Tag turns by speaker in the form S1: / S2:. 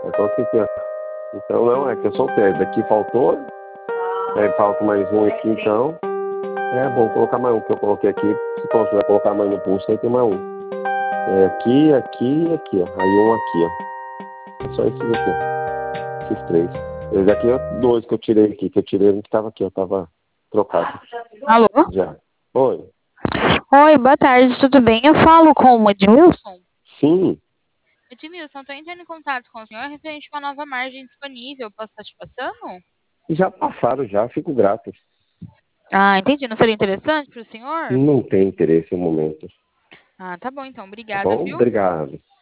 S1: Eu coloquei aqui, ó. Então não, é que eu soltei. Daqui faltou. Aí falta mais um aqui, então. É bom colocar mais um que eu coloquei aqui. Se você vai colocar mais no pulso, aí tem mais um. É aqui, aqui e aqui, ó. Aí um aqui, ó. É só esses aqui, ó. Esses três. Esse aqui é dois que eu tirei aqui, que eu tirei um que tava aqui, ó. Tava trocado.
S2: Alô?
S1: Já. Oi.
S2: Oi, boa tarde, tudo bem? Eu falo com o Edmilson.
S1: Sim.
S2: Edmilson, estou entrando em contato com o senhor referente a uma nova margem disponível. Posso estar te passando?
S1: Já passaram, já. Fico grato.
S2: Ah, entendi. Não seria interessante para o senhor?
S1: Não tem interesse no momento.
S2: Ah, tá bom então.
S1: Tá
S2: Obrigada,
S1: bom?
S2: viu?
S1: Obrigado.